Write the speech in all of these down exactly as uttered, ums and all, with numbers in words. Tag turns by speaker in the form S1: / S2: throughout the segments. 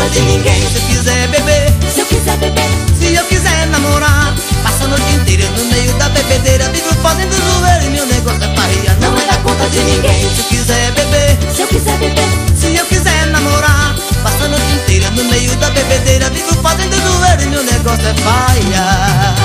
S1: conta de ninguém.
S2: Se eu quiser beber,
S1: Se eu quiser beber,
S2: se eu quiser namorar, passa a noite inteira no meio da bebedeira, vivo fazendo zoeira e meu negócio é farria.
S1: não é da conta de ninguém.
S2: Se eu quiser beber,
S1: Se eu quiser beber,
S2: se eu quiser namorar, passa a noite inteira no meio da bebedeira, vivo fazendo zoeira e meu negócio é farria.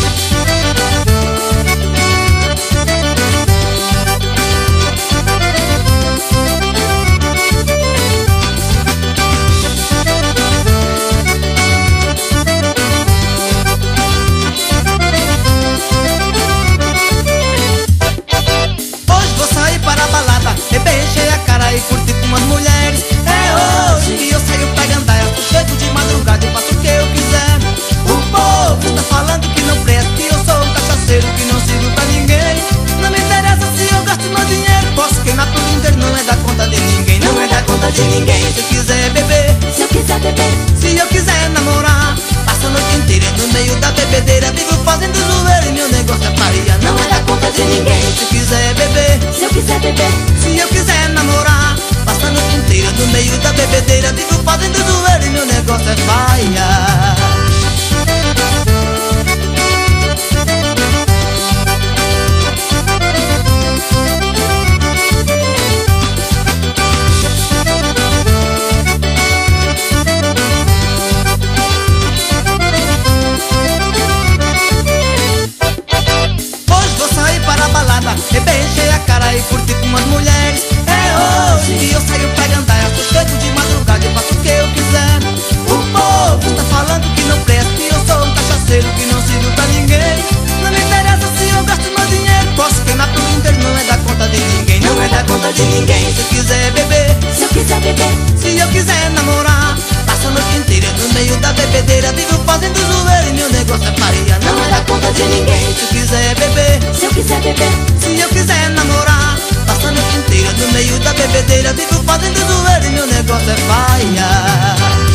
S2: É bem cheia a cara e curtir com as mulheres. É hoje que eu saio pra andar, eu chego de madrugada e faço o que eu quiser. O povo tá falando que não presta, que eu sou um cachaceiro que não sirvo pra ninguém. Não me interessa se eu gasto meu dinheiro, posso queimar tudo inteiro, não é da conta de ninguém.
S1: não é da conta de ninguém.
S2: Se eu quiser beber,
S1: Se eu quiser beber,
S2: se eu quiser namorar, passo a noite inteira no meio da bebedeira, vivo fazendo zoeira e meu negócio é faria.
S1: não é da conta de ninguém.
S2: Se eu quiser beber,
S1: Se eu quiser beber,
S2: se eu quiser namorar, passa a noite inteira no meio da bebedeira, vivo fazendo zoeira e meu negócio é faia. É bem cheia a cara e curtir com as mulheres. É hoje que eu saio pra andar, eu chego de madrugada e faço o que eu quiser. O povo tá falando que não presta, que eu sou um cachaceiro que não sirvo pra ninguém. Não me interessa se eu gasto meu dinheiro, posso queimar tudo inteiro, não é da conta de ninguém.
S1: não é da conta de ninguém.
S2: Se eu quiser beber,
S1: Se eu quiser beber,
S2: se eu quiser namorar, passo a noite inteira no meio da bebedeira, vivo fazendo zoeira e meu negócio é faria.
S1: não é da conta de ninguém.
S2: Se eu quiser beber,
S1: Se eu quiser beber,
S2: se eu quiser namorar, passa a noite inteira no meio da bebedeira, vivo fazendo zoeira e meu negócio é faia.